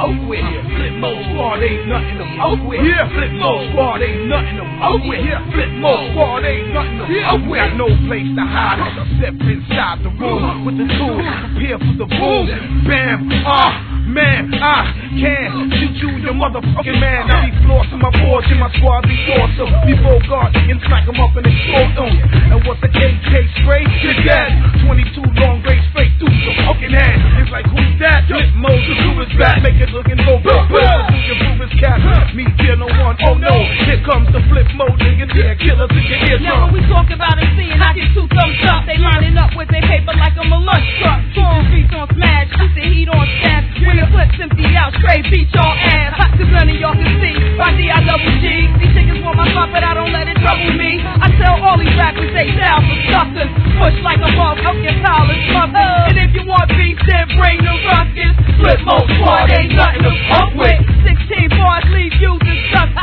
fuck with. Flip mode squad ain't nothing to fuck with. Flip mode squad ain't nothing to fuck with. Flip mode squad ain't nothing to fuck with. Got no place to hide. Step inside the room with the tools. Prepare for the boom. Bam. Man, I can shoot you, your motherfucking man. I be flossing my boards and my squad be awesome. Before God, and smack them up and explode them. And what's the KK spray? You're dead. 22 long rays straight through your fucking head. It's like, who's that? Flip mode, the groove is back. Make it look and go back. Your groove is cap. Me, fear no one. Oh no, here comes the flip mode. Niggas here, killers in your eardrum. Now when we talk about it, seeing I get 2 thumbs up. They lining up with their paper like I'm a lunch truck. Keep the streets on smash, keep the heat on staff. When the clips empty out, straight beat y'all ass. Hot cause none of y'all can see why D-I-double-G. These niggas want my fuck, but I don't let it trouble me. I tell all these rappers they down for suckers. Push like a motherfucking college mother. And if you want beef, then bring the ruckus. Flip mode squad ain't nothing to fuck